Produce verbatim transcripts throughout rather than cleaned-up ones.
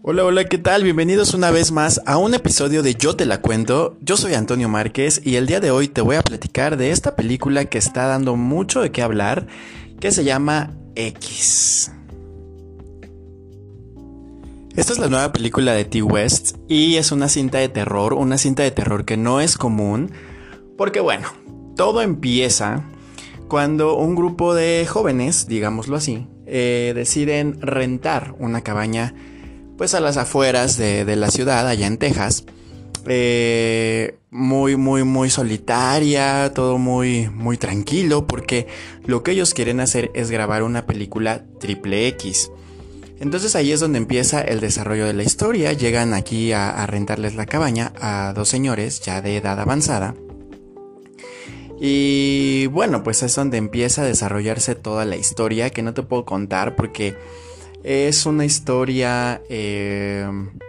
Hola, hola, ¿qué tal? Bienvenidos una vez más a un episodio de Yo te la cuento. Yo soy Antonio Márquez y el día de hoy te voy a platicar de esta película que está dando mucho de qué hablar, que se llama X. Esta es la nueva película de Ti West y es una cinta de terror, una cinta de terror que no es común, porque bueno, todo empieza cuando un grupo de jóvenes, digámoslo así, eh, deciden rentar una cabaña pues a las afueras de, de la ciudad, allá en Texas. Eh, muy, muy, muy solitaria, todo muy, muy tranquilo, porque lo que ellos quieren hacer es grabar una película triple X. Entonces ahí es donde empieza el desarrollo de la historia. Llegan aquí a, a rentarles la cabaña a dos señores ya de edad avanzada. Y bueno, pues es donde empieza a desarrollarse toda la historia, que no te puedo contar porque es una historia eh,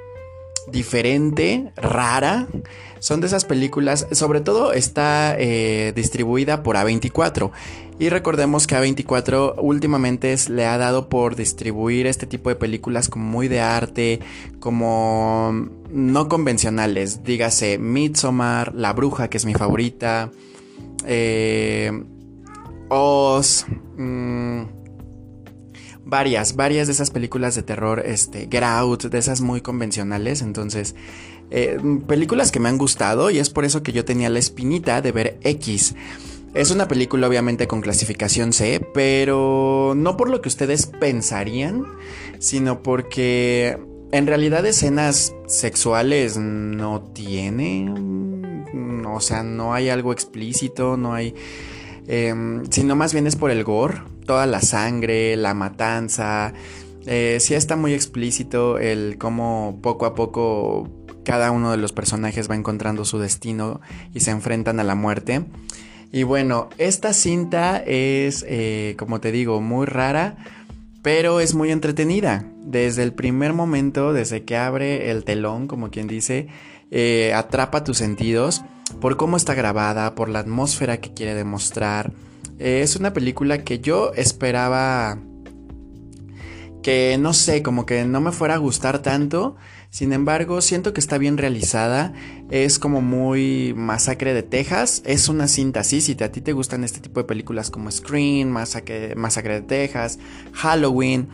diferente, rara. Son de esas películas, sobre todo está eh, distribuida por A veinticuatro. Y recordemos que A veinticuatro últimamente es, le ha dado por distribuir este tipo de películas como muy de arte, como no convencionales. Dígase Midsommar, La Bruja, que es mi favorita, eh, Oz, mmm, Varias, varias de esas películas de terror, este, Get Out, de esas muy convencionales. Entonces, eh, películas que me han gustado y es por eso que yo tenía la espinita de ver X. Es una película obviamente con clasificación C, pero no por lo que ustedes pensarían, sino porque en realidad escenas sexuales no tiene. O sea, no hay algo explícito, no hay... Eh, sino más bien es por el gore, toda la sangre, la matanza. Eh, sí está muy explícito el cómo poco a poco cada uno de los personajes va encontrando su destino y se enfrentan a la muerte. Y bueno, esta cinta es, eh, como te digo, muy rara, pero es muy entretenida. Desde el primer momento, desde que abre el telón, como quien dice, eh, atrapa tus sentidos por cómo está grabada, por la atmósfera que quiere demostrar. Eh, es una película que yo esperaba que, no sé, como que no me fuera a gustar tanto. Sin embargo, siento que está bien realizada. Es como muy Masacre de Texas. Es una cinta así. Si a ti te gustan este tipo de películas como Scream, Masacre, Masacre de Texas, Halloween,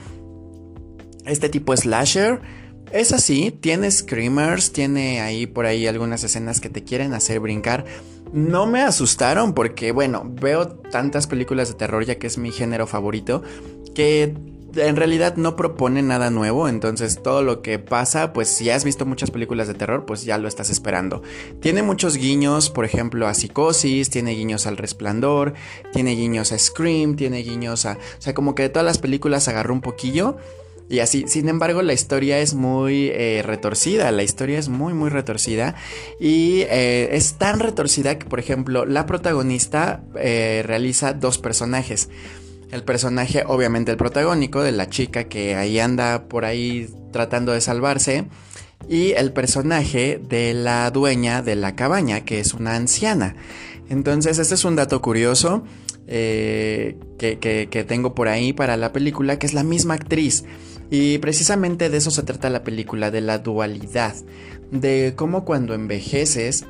este tipo de slasher, es así. Tiene screamers, tiene ahí por ahí algunas escenas que te quieren hacer brincar. No me asustaron porque, bueno, veo tantas películas de terror, ya que es mi género favorito, que en realidad no propone nada nuevo. Entonces todo lo que pasa, pues si has visto muchas películas de terror, pues ya lo estás esperando. Tiene muchos guiños, por ejemplo a Psicosis, tiene guiños al Resplandor, tiene guiños a Scream, tiene guiños a... O sea, como que de todas las películas agarró un poquillo y así. Sin embargo, la historia es muy eh, retorcida, la historia es muy muy retorcida. Y eh, es tan retorcida que, por ejemplo, la protagonista eh, realiza dos personajes. El personaje, obviamente el protagónico, de la chica que ahí anda por ahí tratando de salvarse. Y el personaje de la dueña de la cabaña, que es una anciana. Entonces este es un dato curioso eh, que, que, que tengo por ahí para la película, que es la misma actriz. Y precisamente de eso se trata la película, de la dualidad, de cómo cuando envejeces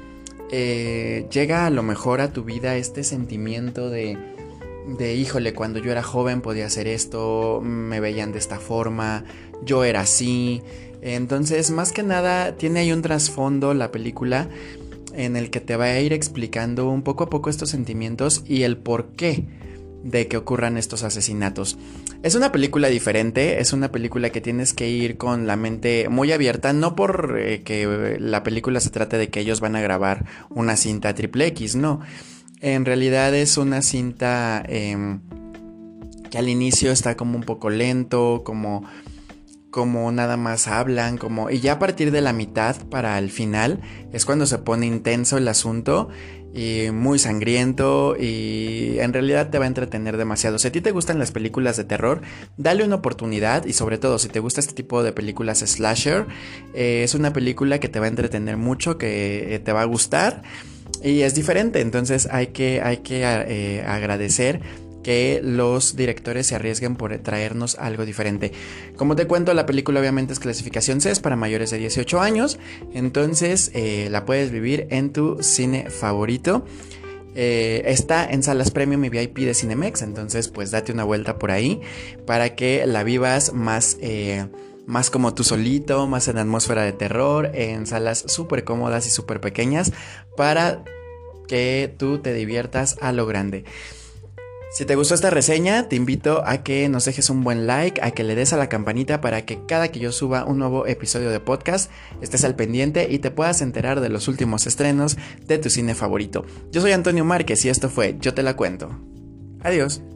eh, llega a lo mejor a tu vida este sentimiento de, de híjole, cuando yo era joven podía hacer esto, me veían de esta forma, yo era así. Entonces, más que nada, tiene ahí un trasfondo la película en el que te va a ir explicando un poco a poco estos sentimientos y el porqué de que ocurran estos asesinatos. Es una película diferente, es una película que tienes que ir con la mente muy abierta, no por eh, que la película se trate de que ellos van a grabar una cinta triple X, no. En realidad es una cinta eh, que al inicio está como un poco lento, como, como nada más hablan, como, y ya a partir de la mitad para el final es cuando se pone intenso el asunto y muy sangriento, y en realidad te va a entretener demasiado. Si a ti te gustan las películas de terror, dale una oportunidad, y sobre todo si te gusta este tipo de películas slasher, eh, es una película que te va a entretener mucho, que eh, te va a gustar y es diferente. Entonces hay que, hay que eh, agradecer que los directores se arriesguen por traernos algo diferente. Como te cuento, la película obviamente es clasificación C, es para mayores de dieciocho años, entonces eh, la puedes vivir en tu cine favorito. Eh, está en salas premium y V I P de Cinemex, entonces pues date una vuelta por ahí para que la vivas más, eh, más como tú solito, más en atmósfera de terror, en salas súper cómodas y súper pequeñas para que tú te diviertas a lo grande. Si te gustó esta reseña, te invito a que nos dejes un buen like, a que le des a la campanita para que cada que yo suba un nuevo episodio de podcast estés al pendiente y te puedas enterar de los últimos estrenos de tu cine favorito. Yo soy Antonio Márquez y esto fue Yo Te La Cuento. Adiós.